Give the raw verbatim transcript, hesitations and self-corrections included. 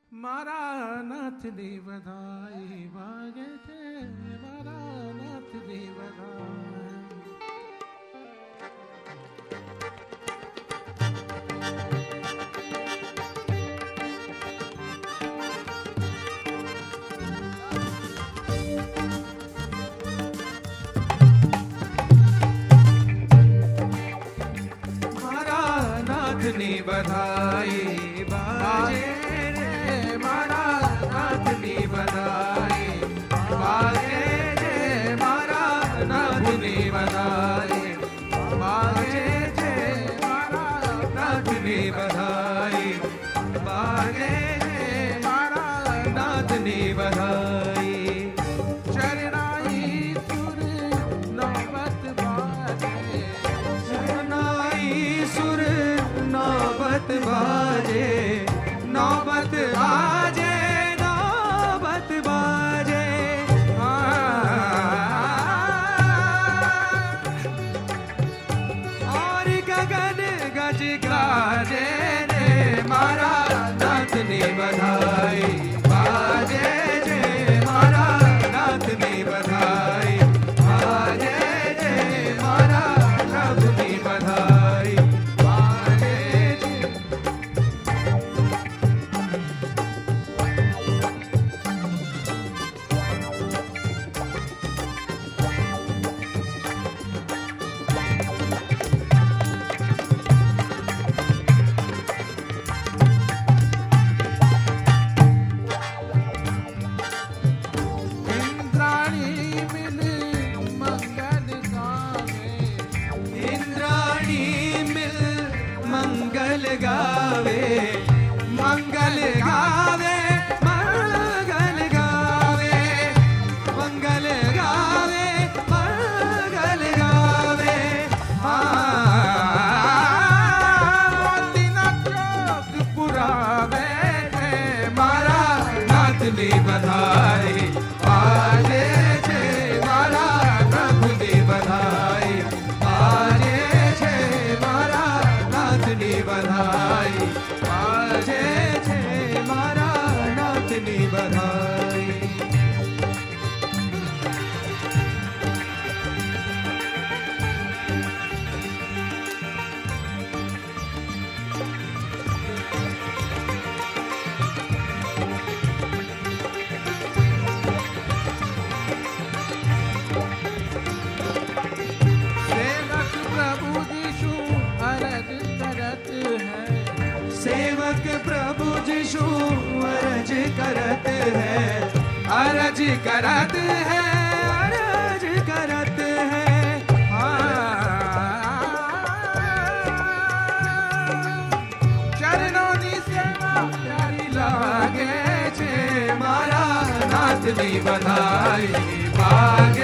મારા નાથની વધાઈ વાગે છે, મારા નાથની વધાઈ. મારા નાથની વધાઈ બાજે રે, મારા નાથની વધાઈ બાજે છે, મારા નાથની વધાઈ બાજે છે, મારા નાથની વધાઈ બાજે છે, મારા નાથની વધાઈ. શરણાઈ સુર નોબત બાજે, શરણાઈ સુર નોબત બાજે, નોબત બાજે, નોબત બાજે. और गगन गज गाजे रे, मारा नाथनी बधाई बाजे जे, मारा नाथनी बधाई बाजे जे, मारा नाथनी बधाई बाजे जे. इंद्राणी मिल मंगल गावे, इंद्राणी मिल मंगल गावे, मंगल गावे, मंगल गावे, मंगल गावे, मंगल गावे. तीन चौक पुरावे रे, मारा नाथनी बधाई बाजे छे, मारा नाथनी बधाई बाजे छे, मारा नाथनी बधाई बाजे छे, मारा नाथनी बधाई. सेवक प्रभु जीशु अरज करत है, सेवक प्रभु जीशु अरज करत है, अरज करत है, अरज करत है. चरणों की सेवा प्यारी लागे छे, मारा नाथनी बधाई बाजे